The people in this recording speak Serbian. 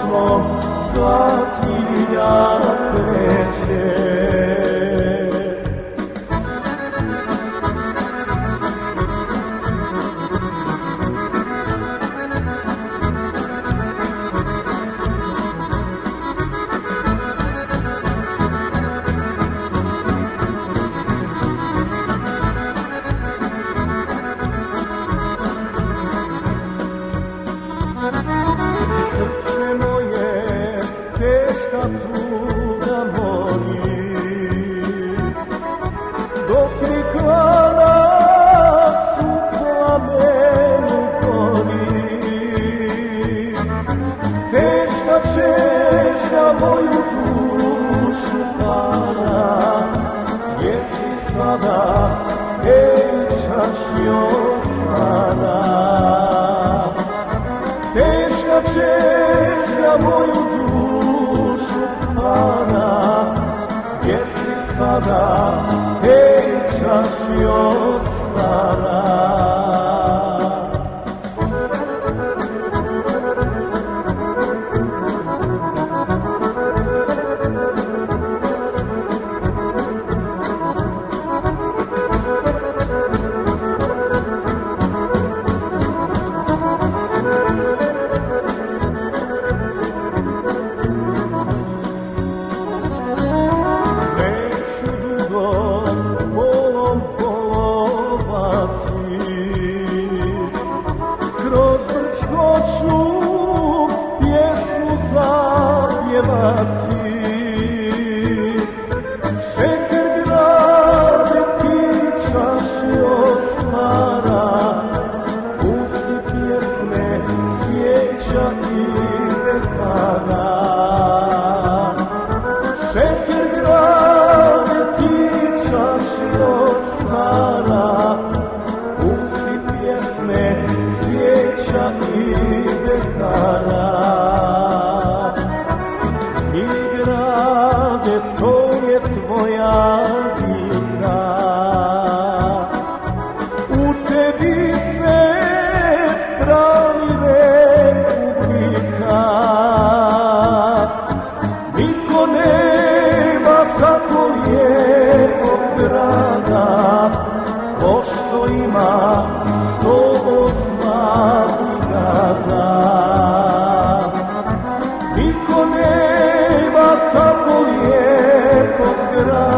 pjesmom svatilja kreće. Srce moje teška tuga moli, dok kriklanac u plamenu gori. Teška čežnja moju dušu para, gdje si sada, ej čašljo stara. Teška čežnja moju dušu para, gdje si sada, ej čašljo stara. Kroz Brčko ću pjesmu zapjevati. Šeker grade ti čašljo stara, pusti pjesme cvijeća i pekara. Šeker grade ti čašljo stara, pusti pjesme cvijeća i pekara. I grade, to je tvoja dika, u tebi se pravi republika. Niko nema tako lijepog grada, pošto ima 108 brigada. Niko nema tako lijepog grada,